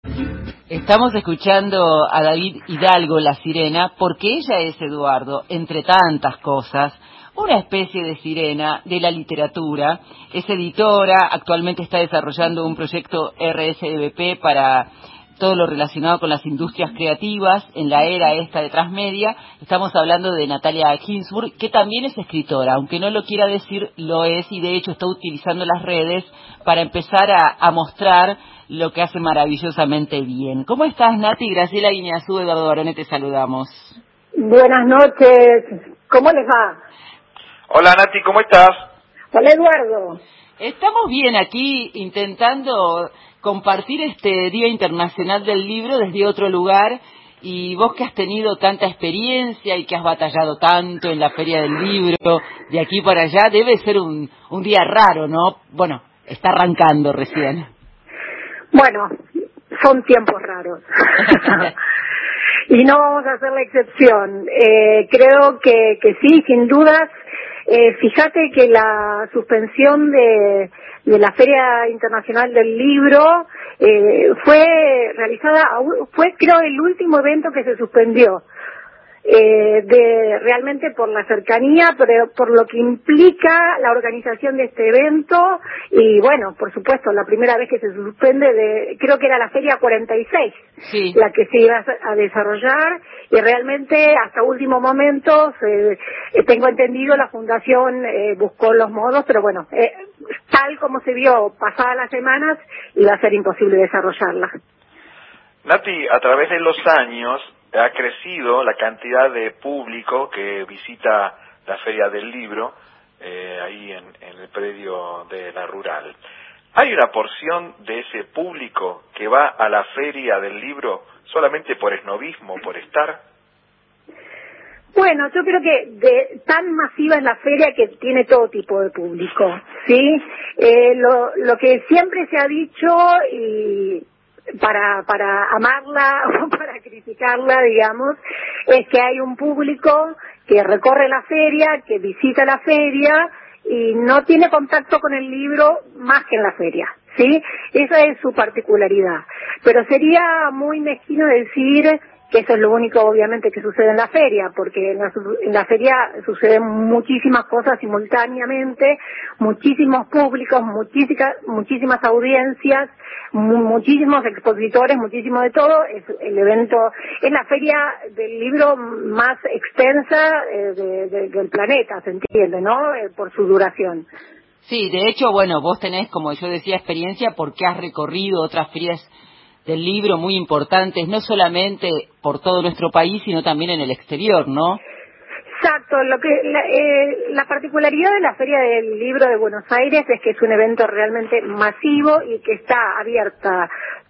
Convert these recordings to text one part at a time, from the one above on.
Estamos escuchando a David Hidalgo, La Sirena, porque ella es, Eduardo, entre tantas cosas, una especie de sirena de la literatura. Es editora, actualmente está desarrollando un proyecto RSVP para todo lo relacionado con las industrias creativas en la era esta de Transmedia. Estamos hablando de Natalia Ginsburg, que también es escritora, aunque no lo quiera decir, lo es, y de hecho está utilizando las redes para empezar a mostrar lo que hace maravillosamente bien. ¿Cómo estás, Nati? Graciela Guiñazú, Eduardo Barone, te saludamos. Buenas noches, ¿cómo les va? Hola Nati, ¿cómo estás? Hola Eduardo. Estamos bien aquí intentando compartir este Día Internacional del Libro desde otro lugar, y vos que has tenido tanta experiencia y que has batallado tanto en la Feria del Libro, de aquí para allá, debe ser un día raro, ¿no? Bueno, está arrancando recién. Bueno, son tiempos raros. Y no vamos a hacer la excepción. Creo que sí, sin dudas. Fíjate que la suspensión de la Feria Internacional del Libro fue realizada, fue creo el último evento que se suspendió. Realmente por la cercanía, pero por lo que implica la organización de este evento, y bueno, por supuesto, la primera vez que se suspende creo que era la Feria 46, sí, la que se iba a desarrollar, y realmente hasta último momento, tengo entendido, la Fundación buscó los modos, pero bueno, tal como se vio pasadas las semanas, iba a ser imposible desarrollarla. Nati, a través de los años ha crecido la cantidad de público que visita la Feria del Libro, ahí en el predio de la Rural. ¿Hay una porción de ese público que va a la Feria del Libro solamente por esnobismo, por estar? Bueno, yo creo que tan masiva es la feria que tiene todo tipo de público, ¿sí? Lo que siempre se ha dicho, y para amarla o para criticarla, digamos, es que hay un público que recorre la feria, que visita la feria y no tiene contacto con el libro más que en la feria, ¿sí? Esa es su particularidad. Pero sería muy mezquino decir que eso es lo único, obviamente, que sucede en la feria, porque en la feria suceden muchísimas cosas simultáneamente, muchísimos públicos, muchísimas audiencias, muchísimos expositores, muchísimo de todo. Es el evento, es la feria del libro más extensa del planeta, se entiende, ¿no? Por su duración. Sí, de hecho, bueno, vos tenés, como yo decía, experiencia porque has recorrido otras ferias del libro muy importantes, no solamente por todo nuestro país, sino también en el exterior, ¿no? Exacto, la particularidad de la Feria del Libro de Buenos Aires es que es un evento realmente masivo y que está abierta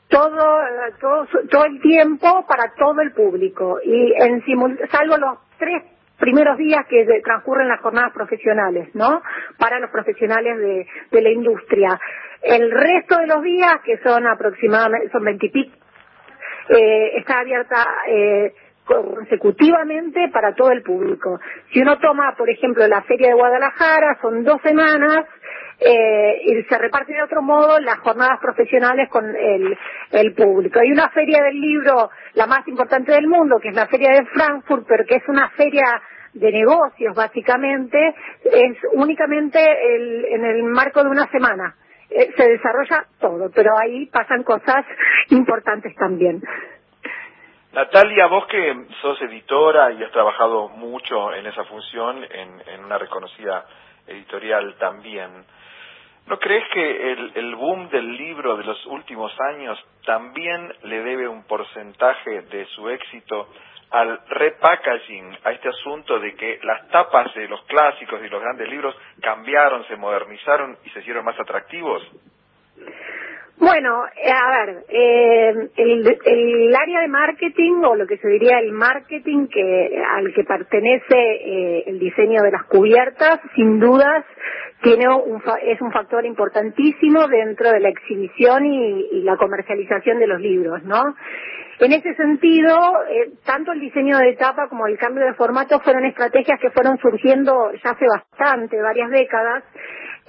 todo el tiempo para todo el público, y salvo los 3 primeros días que transcurren las jornadas profesionales, ¿no? Para los profesionales de la industria. El resto de los días, que son aproximadamente, son 20 y pico, está abierta consecutivamente para todo el público. Si uno toma, por ejemplo, la Feria de Guadalajara, son 2 semanas, y se reparte de otro modo las jornadas profesionales con el público. Hay una feria del libro, la más importante del mundo, que es la Feria de Frankfurt, pero que es una feria de negocios, básicamente, es únicamente en el marco de una semana. Se desarrolla todo, pero ahí pasan cosas importantes también. Natalia, vos que sos editora y has trabajado mucho en esa función, en una reconocida editorial también, ¿no crees que el boom del libro de los últimos años también le debe un porcentaje de su éxito al repackaging, a este asunto de que las tapas de los clásicos y los grandes libros cambiaron, se modernizaron y se hicieron más atractivos? Bueno, a ver, el área de marketing, o lo que se diría el marketing al que pertenece el diseño de las cubiertas, sin dudas es un factor importantísimo dentro de la exhibición y la comercialización de los libros, ¿no? En ese sentido, tanto el diseño de tapa como el cambio de formato fueron estrategias que fueron surgiendo ya hace varias décadas,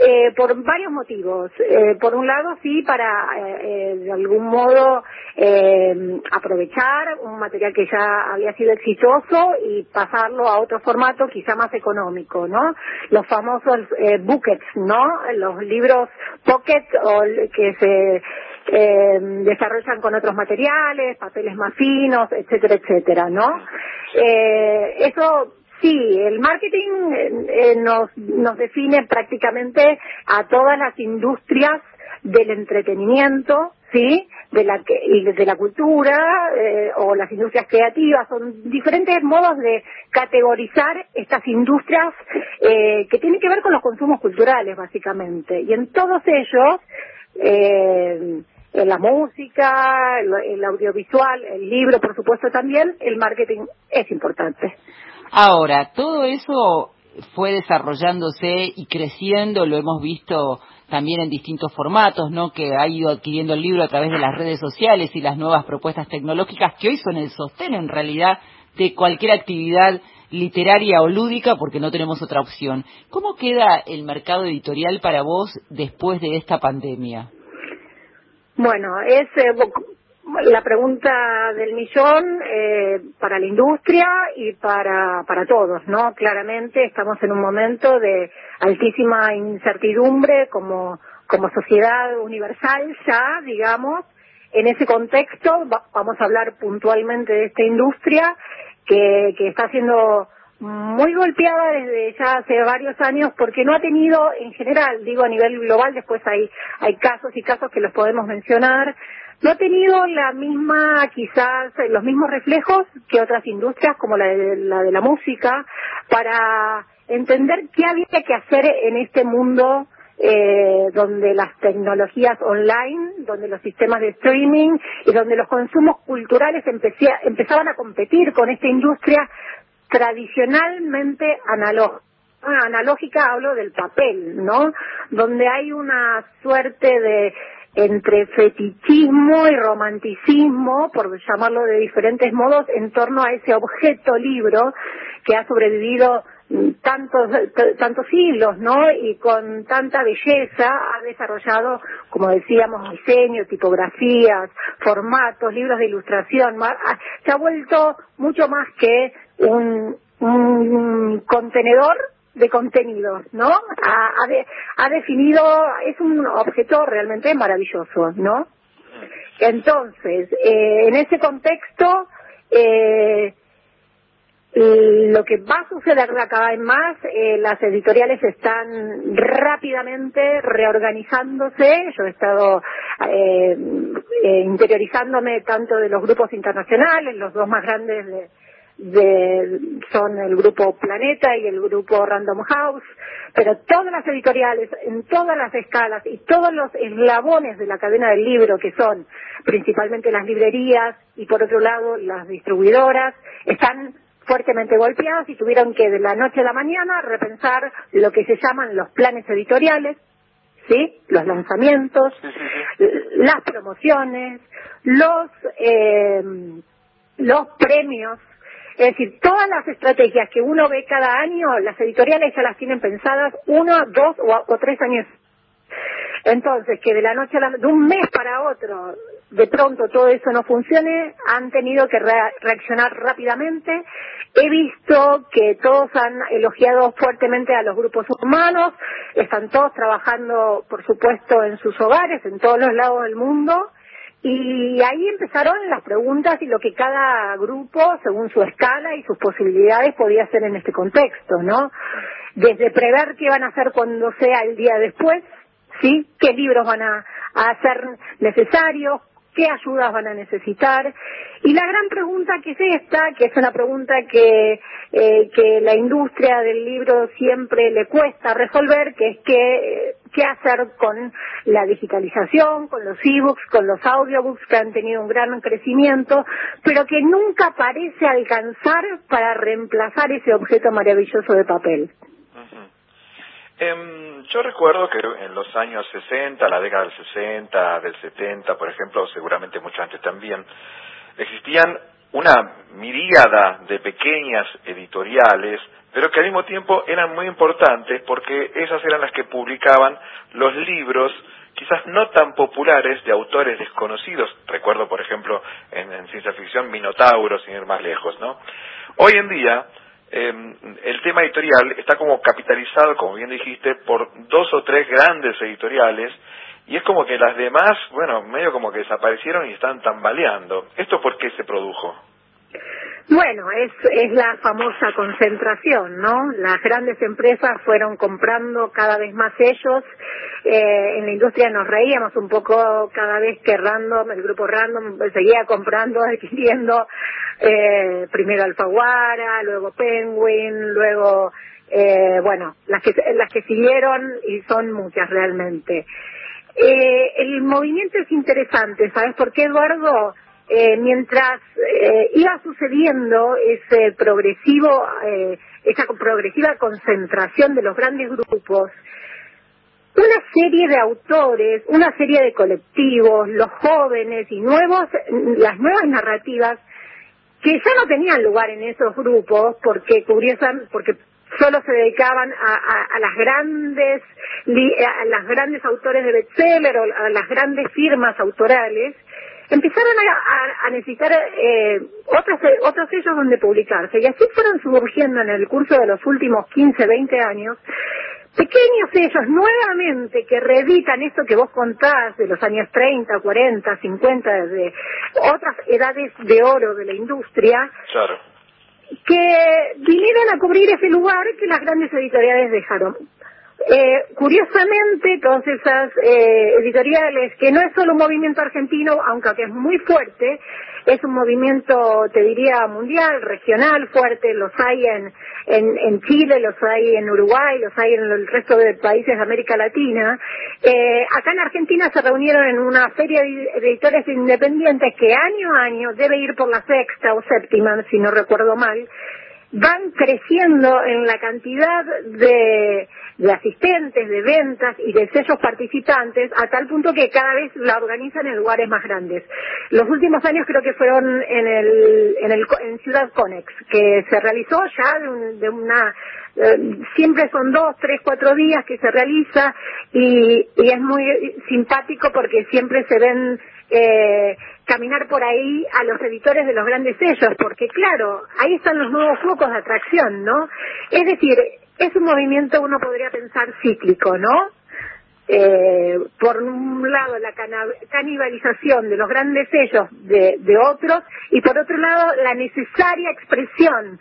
Por varios motivos. Por un lado, sí, para de algún modo aprovechar un material que ya había sido exitoso y pasarlo a otro formato quizá más económico, ¿no? Los famosos buckets, ¿no? Los libros pocket o que se desarrollan con otros materiales, papeles más finos, etcétera, etcétera, ¿no? Eso sí, el marketing nos define prácticamente a todas las industrias del entretenimiento, ¿sí? De la cultura o las industrias creativas. Son diferentes modos de categorizar estas industrias que tienen que ver con los consumos culturales, básicamente. Y en todos ellos, en la música, el audiovisual, el libro, por supuesto también, el marketing es importante. Ahora, todo eso fue desarrollándose y creciendo, lo hemos visto también en distintos formatos, ¿no? Que ha ido adquiriendo el libro a través de las redes sociales y las nuevas propuestas tecnológicas que hoy son el sostén, en realidad, de cualquier actividad literaria o lúdica, porque no tenemos otra opción. ¿Cómo queda el mercado editorial para vos después de esta pandemia? Bueno, es la pregunta del millón para la industria y para todos, ¿no? Claramente estamos en un momento de altísima incertidumbre como sociedad universal ya, digamos. En ese contexto vamos a hablar puntualmente de esta industria que está siendo muy golpeada desde ya hace varios años porque no ha tenido, en general, digo a nivel global, después hay casos y casos que los podemos mencionar, no ha tenido la misma, quizás, los mismos reflejos que otras industrias como la de la música para entender qué había que hacer en este mundo donde las tecnologías online, donde los sistemas de streaming y donde los consumos culturales empezaban a competir con esta industria tradicionalmente analógica, hablo del papel, ¿no? Donde hay una suerte de entre fetichismo y romanticismo, por llamarlo de diferentes modos, en torno a ese objeto libro que ha sobrevivido tantos siglos, ¿no? Y con tanta belleza ha desarrollado, como decíamos, diseño, tipografías, formatos, libros de ilustración. Se ha vuelto mucho más que un contenedor de contenidos, ¿no? Ha definido, es un objeto realmente maravilloso, ¿no? Entonces, en ese contexto, lo que va a suceder cada vez más, las editoriales están rápidamente reorganizándose. Yo he estado interiorizándome tanto de los grupos internacionales, los dos más grandes son el grupo Planeta y el grupo Random House, pero todas las editoriales, en todas las escalas y todos los eslabones de la cadena del libro, que son principalmente las librerías y por otro lado las distribuidoras, están fuertemente golpeadas y tuvieron que de la noche a la mañana repensar lo que se llaman los planes editoriales, ¿sí? Los lanzamientos, las promociones, los premios. Es decir, todas las estrategias que uno ve cada año, las editoriales ya las tienen pensadas 1, 2 o 3 años. Entonces, que de la noche de un mes para otro, de pronto todo eso no funcione, han tenido que reaccionar rápidamente. He visto que todos han elogiado fuertemente a los grupos humanos, están todos trabajando, por supuesto, en sus hogares, en todos los lados del mundo. Y ahí empezaron las preguntas y lo que cada grupo, según su escala y sus posibilidades, podía hacer en este contexto, ¿no? Desde prever qué van a hacer cuando sea el día después, ¿sí? ¿Qué libros van a ser necesarios? ¿Qué ayudas van a necesitar? Y la gran pregunta que es esta, que es una pregunta que la industria del libro siempre le cuesta resolver, que es qué hacer con la digitalización, con los ebooks, con los audiobooks que han tenido un gran crecimiento, pero que nunca parece alcanzar para reemplazar ese objeto maravilloso de papel. Yo recuerdo que en los años 60, la década del 60, del 70, por ejemplo, seguramente mucho antes también, existían una miríada de pequeñas editoriales pero que al mismo tiempo eran muy importantes porque esas eran las que publicaban los libros quizás no tan populares de autores desconocidos. Recuerdo, por ejemplo, en ciencia ficción, Minotauro, sin ir más lejos, ¿no? Hoy en día, el tema editorial está como capitalizado, como bien dijiste, por 2 o 3 grandes editoriales, y es como que las demás, bueno, medio como que desaparecieron y están tambaleando. ¿Esto por qué se produjo? Bueno, es la famosa concentración, ¿no? Las grandes empresas fueron comprando cada vez más sellos. En la industria nos reíamos un poco cada vez que el grupo Random seguía comprando, adquiriendo, primero Alfaguara, luego Penguin, luego, bueno, las que siguieron, y son muchas realmente. El movimiento es interesante, ¿sabes por qué, Eduardo? Mientras iba sucediendo esa progresiva concentración de los grandes grupos, una serie de autores, una serie de colectivos, los jóvenes y las nuevas narrativas que ya no tenían lugar en esos grupos porque solo se dedicaban a las grandes autores de bestseller o a las grandes firmas autorales, empezaron a necesitar otros sellos donde publicarse, y así fueron surgiendo en el curso de los últimos 15, 20 años pequeños sellos nuevamente que reeditan esto que vos contás de los años 30, 40, 50, de otras edades de oro de la industria. Claro. Que vinieron a cubrir ese lugar que las grandes editoriales dejaron. Curiosamente, todas esas editoriales, que no es solo un movimiento argentino, aunque es muy fuerte, es un movimiento, te diría, mundial, regional, fuerte, los hay en Chile, los hay en Uruguay, los hay en el resto de países de América Latina. Acá en Argentina se reunieron en una feria de editores independientes que año a año, debe ir por la 6ª o 7ª, si no recuerdo mal, van creciendo en la cantidad de asistentes, de ventas y de sellos participantes, a tal punto que cada vez la organizan en lugares más grandes. Los últimos años creo que fueron en Ciudad Conex, que se realizó ya siempre son 2, 3, 4 días que se realiza, y es muy simpático porque siempre se ven caminar por ahí a los editores de los grandes sellos, porque claro, ahí están los nuevos focos de atracción, ¿no? Es decir, es un movimiento, uno podría pensar, cíclico, ¿no? Por un lado la canibalización de los grandes sellos de otros, y por otro lado la necesaria expresión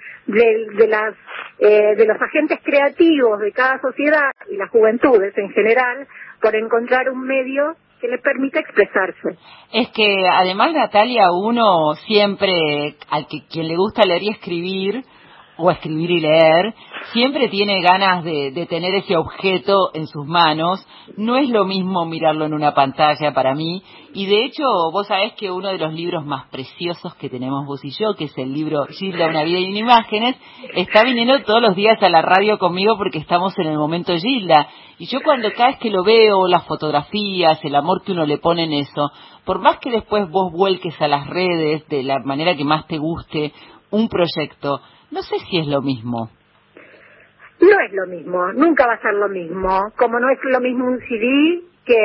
de los agentes creativos de cada sociedad y las juventudes en general, por encontrar un medio que les permita expresarse. Es que además, Natalia, uno siempre, quien le gusta leer y escribir, o escribir y leer, siempre tiene ganas de tener ese objeto en sus manos. No es lo mismo mirarlo en una pantalla para mí, y de hecho vos sabés que uno de los libros más preciosos que tenemos vos y yo, que es el libro Gilda, una vida y imágenes, está viniendo todos los días a la radio conmigo porque estamos en el momento Gilda, y yo cada vez que lo veo, las fotografías, el amor que uno le pone en eso, por más que después vos vuelques a las redes de la manera que más te guste un proyecto, no sé si es lo mismo. No es lo mismo, nunca va a ser lo mismo, como no es lo mismo un CD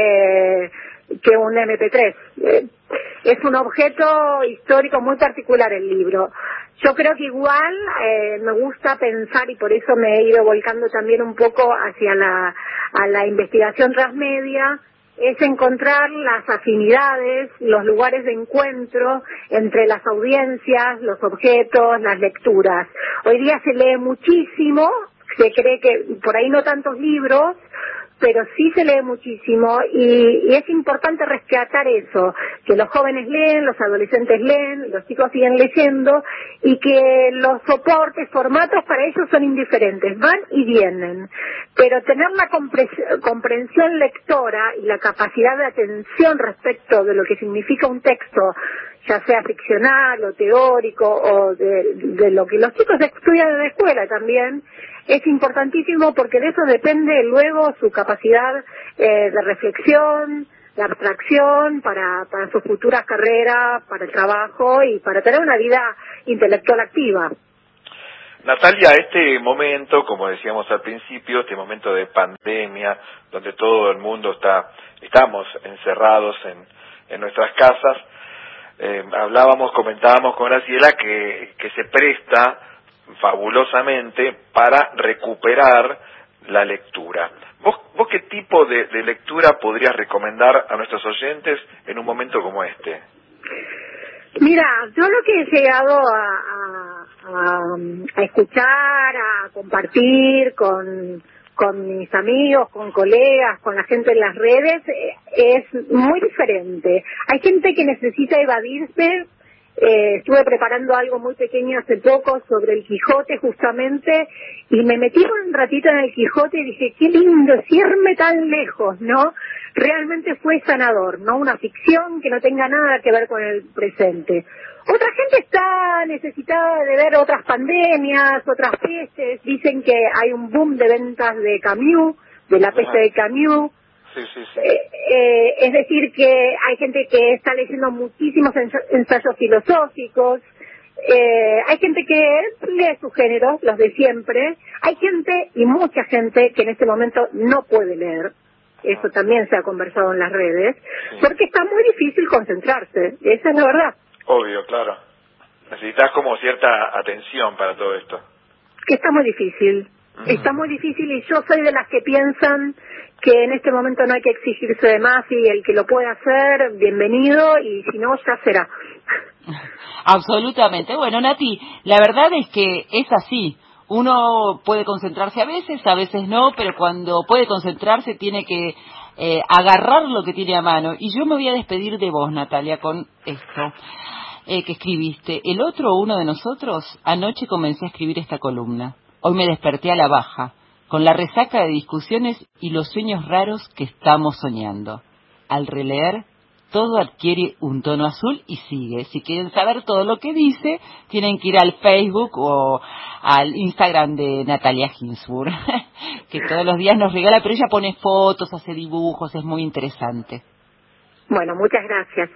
que un MP3. Es un objeto histórico muy particular el libro. Yo creo que igual me gusta pensar, y por eso me he ido volcando también un poco hacia la investigación transmedia, es encontrar las afinidades, los lugares de encuentro entre las audiencias, los objetos, las lecturas. Hoy día se lee muchísimo, se cree que por ahí no tantos libros, pero sí se lee muchísimo, y es importante rescatar eso, que los jóvenes leen, los adolescentes leen, los chicos siguen leyendo, y que los soportes, formatos para ellos son indiferentes, van y vienen, pero tener la comprensión lectora y la capacidad de atención respecto de lo que significa un texto, ya sea ficcional o teórico, o de lo que los chicos estudian en la escuela también, es importantísimo, porque de eso depende luego su capacidad de reflexión, de abstracción para sus futuras carreras, para el trabajo y para tener una vida intelectual activa. Natalia, este momento, como decíamos al principio, este momento de pandemia, donde todo el mundo estamos encerrados en nuestras casas, comentábamos con Graciela que se presta fabulosamente para recuperar la lectura. ¿Vos qué tipo de lectura podrías recomendar a nuestros oyentes en un momento como este? Mira, yo lo que he llegado a escuchar, a compartir con mis amigos, con colegas, con la gente en las redes, es muy diferente. Hay gente que necesita evadirse. Estuve preparando algo muy pequeño hace poco sobre el Quijote justamente, y me metí un ratito en el Quijote y dije, qué lindo es irme tan lejos, ¿no? Realmente fue sanador, ¿no? Una ficción que no tenga nada que ver con el presente. Otra gente está necesitada de ver otras pandemias, otras pestes. Dicen que hay un boom de ventas de Camus, de la peste de Camus. Sí. Es decir, que hay gente que está leyendo muchísimos ensayos filosóficos. Hay gente que lee sus géneros, los de siempre. Hay gente, y mucha gente, que en este momento no puede leer. Eso también se ha conversado en las redes, porque está muy difícil concentrarse. Esa es la verdad. Obvio, claro. Necesitas como cierta atención para todo esto. Está muy difícil. Está muy difícil, y yo soy de las que piensan que en este momento no hay que exigirse de más, y el que lo pueda hacer, bienvenido, y si no, ya será. Absolutamente. Bueno, Nati, la verdad es que es así. Uno puede concentrarse a veces no, pero cuando puede concentrarse tiene que agarrar lo que tiene a mano. Y yo me voy a despedir de vos, Natalia, con esto que escribiste. El otro uno de nosotros, anoche comencé a escribir esta columna. Hoy me desperté a la baja, con la resaca de discusiones y los sueños raros que estamos soñando. Al releer, todo adquiere un tono azul y sigue. Si quieren saber todo lo que dice, tienen que ir al Facebook o al Instagram de Natalia Ginsburg, que todos los días nos regala, pero ella pone fotos, hace dibujos, es muy interesante. Bueno, muchas gracias.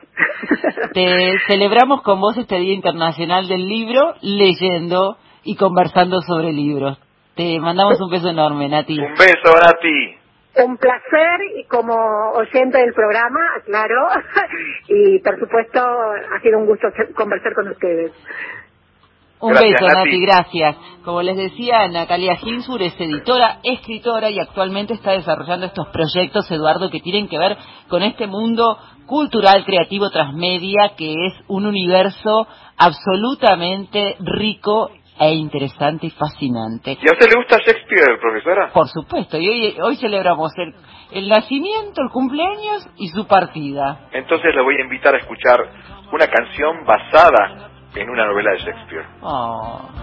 Te celebramos con vos este Día Internacional del Libro, leyendo y conversando sobre libros. Te mandamos un beso enorme, Nati. Un beso, Nati. Un placer, y como oyente del programa, claro, y por supuesto ha sido un gusto conversar con ustedes. Un Gracias, beso, Nati. Nati, gracias. Como les decía, Natalia Ginsburg es editora, escritora, y actualmente está desarrollando estos proyectos, Eduardo, que tienen que ver con este mundo cultural, creativo, transmedia, que es un universo absolutamente rico e interesante y fascinante. ¿Y a usted le gusta Shakespeare, profesora? Por supuesto, y hoy celebramos el nacimiento, el cumpleaños y su partida. Entonces le voy a invitar a escuchar una canción basada en una novela de Shakespeare. Oh.